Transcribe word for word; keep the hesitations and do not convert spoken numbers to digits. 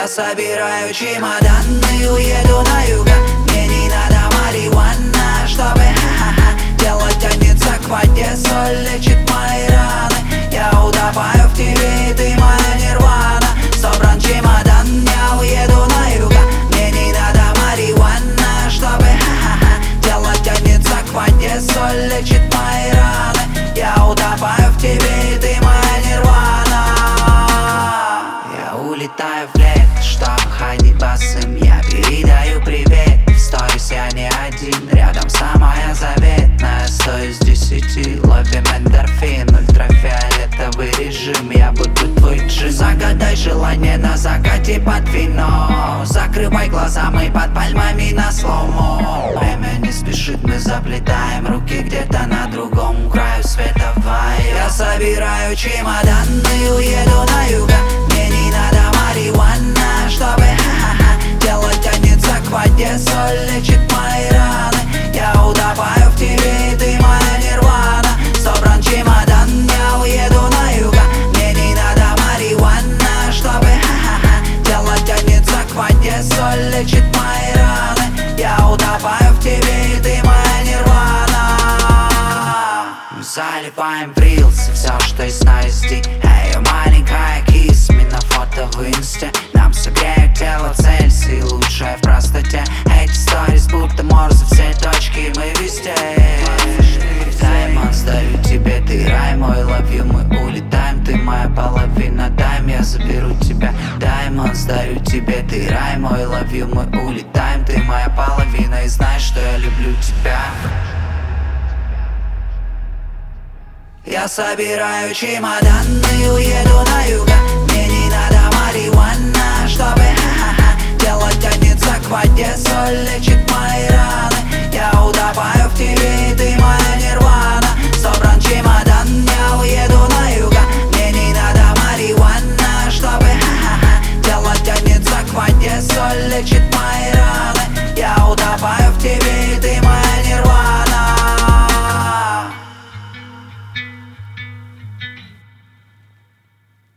Я собираю чемоданы и уеду на юга. Мне не надо марихуана, чтобы ха-ха-ха дело тянется к воде, соль лечит мои раны. Я утопаю в тебе, и ты моя нирвана. Собран чемодан, я уеду на юга. Мне не надо марихуана, чтобы ха-ха-ха дело тянется к воде, соль лечит мои раны. Я утопаю в тебе, и ты моя нирвана. Я улетаю в лето, чтоб ходить босым. Я передаю привет, в сторис я не один. Рядом самая заветная, сто из десяти. Ловим эндорфин, ультрафиолетовый режим. Я буду твой джин. Загадай желание на закате под вино. Закрывай глаза, мы под пальмами на слоумо. Время не спешит, мы заплетаем руки где-то на другом краю световая. Я собираю чемоданы и уеду на юга. Мне не надо марихуана, чтобы ха-ха-ха дело тянется к воде, соль лечит мои раны. Я утопаю в тебе, и ты моя нирвана. Собран чемодан, я уеду на юга. Мне не надо марихуана, чтобы ха-ха-ха дело тянется к воде, соль лечит мои раны. Я утопаю в тебе, и ты моя нирвана. Мы заливаем в рилсы все, что есть на эс ди. Эй, маленькая кис, на фото в инсте. Нам согреет тело Цельсий, лучшее в простоте. Эти сторис будто морсы, все точки, мы везде. Даймонд, дарю тебе, ты рай мой, love you. Мы улетаем, ты моя половина. Дайм, я заберу тебя. Даймонд, дарю тебе, ты рай мой, love you. Мы улетаем, ты моя половина. И знаешь, что я люблю тебя. Я собираю чемоданы и уеду на